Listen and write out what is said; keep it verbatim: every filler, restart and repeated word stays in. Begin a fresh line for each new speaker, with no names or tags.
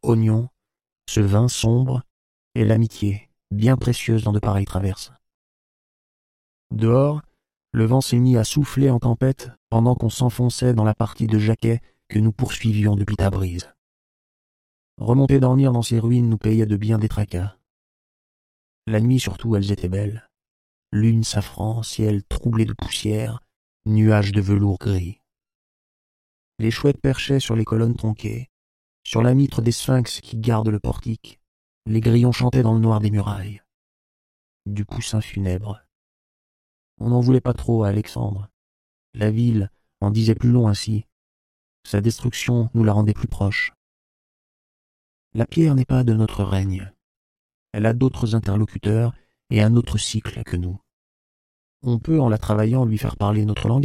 oignon, ce vin sombre, et l'amitié, bien précieuse dans de pareilles traverses. Dehors, le vent s'est mis à souffler en tempête pendant qu'on s'enfonçait dans la partie de Jacquet que nous poursuivions depuis Tabriz. Remonter dormir dans ces ruines nous payait de bien des tracas. La nuit surtout, elles étaient belles. Lune safran, ciel troublé de poussière, nuages de velours gris. Les chouettes perchaient sur les colonnes tronquées, sur la mitre des sphinx qui gardent le portique. Les grillons chantaient dans le noir des murailles. Du poussin funèbre. On n'en voulait pas trop à Alexandre. La ville en disait plus long ainsi. Sa destruction nous la rendait plus proche. La pierre n'est pas de notre règne. Elle a d'autres interlocuteurs et un autre cycle que nous. On peut, en la travaillant, lui faire parler notre langage.